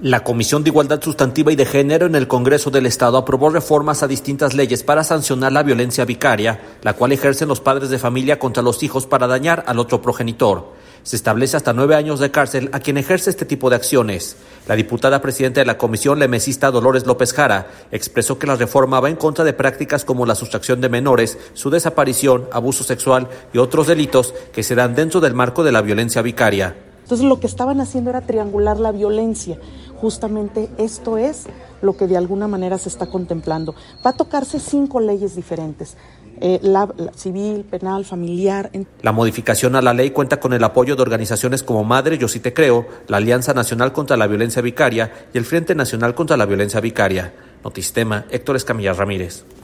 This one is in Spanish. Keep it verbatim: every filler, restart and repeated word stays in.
La Comisión de Igualdad Sustantiva y de Género en el Congreso del Estado aprobó reformas a distintas leyes para sancionar la violencia vicaria, la cual ejercen los padres de familia contra los hijos para dañar al otro progenitor. Se establece hasta nueve años de cárcel a quien ejerce este tipo de acciones. La diputada presidenta de la comisión, la emesista Dolores López Jara, expresó que la reforma va en contra de prácticas como la sustracción de menores, su desaparición, abuso sexual y otros delitos que se dan dentro del marco de la violencia vicaria. Entonces lo que estaban haciendo era triangular la violencia. Justamente esto es lo que de alguna manera se está contemplando. Va a tocarse cinco leyes diferentes, eh, la, la civil, penal, familiar. La modificación a la ley cuenta con el apoyo de organizaciones como Madre Yo Sí Te Creo, la Alianza Nacional contra la Violencia Vicaria y el Frente Nacional contra la Violencia Vicaria. Notistema, Héctor Escamilla Ramírez.